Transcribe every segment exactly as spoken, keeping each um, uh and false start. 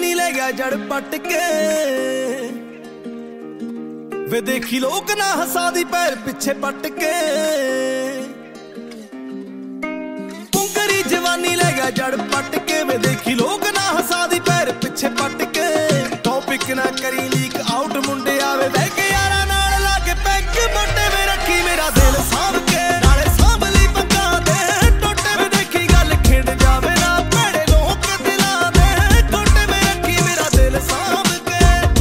जवानी ले गया जड़ पट के वे देखी लोग ना हसा दी पैर पिछे पट के पुंकरी जवानी ले गया जड़ पट के वे देखी लोग ना हसा दी पैर पिछे पट के टॉपिक ना करी लीक आउट मुंडे आवे बह के यारा नाल लाके पैक मोटे में रखी मेरा दिल सांभ के नाले सांभ ली पक्का दे टोटे में देखी गल खिंड जावे ना भैड़े लोग दिलां दे टोटे में रखी मेरा दिल सांभ के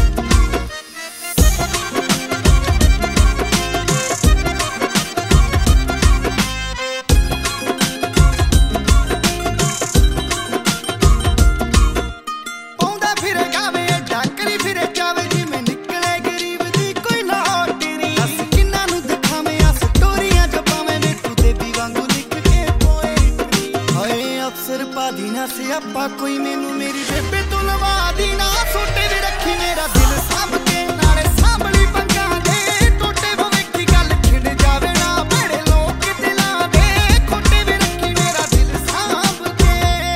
पौंदा फिरे गावे डाकरी फिरे जावे जी मैं निकले गरीब दी कोई लॉटरी दस किन्ना नु दिखावे आ स्टोरीਆਂ छपावे मैं तू देवी वांगू लिख के पोएट्री हाय अफसर पादी ना से अपा कोई मैनू मेरी बेबे तू लवा दी ना सोटे वी रखी मेरा दिल सांभ के नाले सांभली पंगा दे टोटे वो वेखी गल खिंड जावे ना भैड़े लोग दिलां दे खोटे वी रखी मेरा दिल सांभ के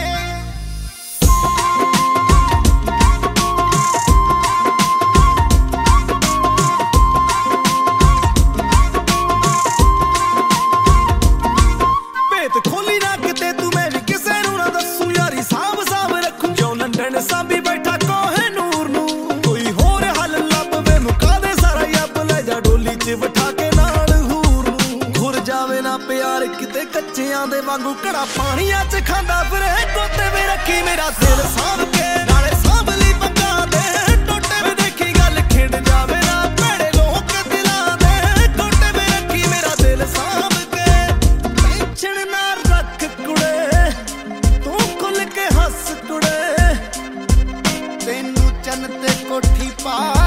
भेत खोली ना किते तू मैं भी किसे नू ना दस्सू यारी सांभ सांभ रखूं जो लंडन सांभी बैठा कोहे नूर नू कोई होर हल लभ वे मुका दे सारा यब ले जा डोली च बिठा के नाल हूर नू घुर जावे ना प्यार किते कच्चियां दे वांगू घड़ा पानियां च खांदा फिरे टोटे वे रखी मेरा दिल सांभ के नाले सांभ ली पंगा दे टोटे वे देखी गल खिंड जावे ना भैड़े लोग दिलां दे टोटे वे रखी मेरा दिल सांभ के टेंशन ना रख कुड़े तू खुल के हंस कुड़े तेनू चन्न ते कोठी पा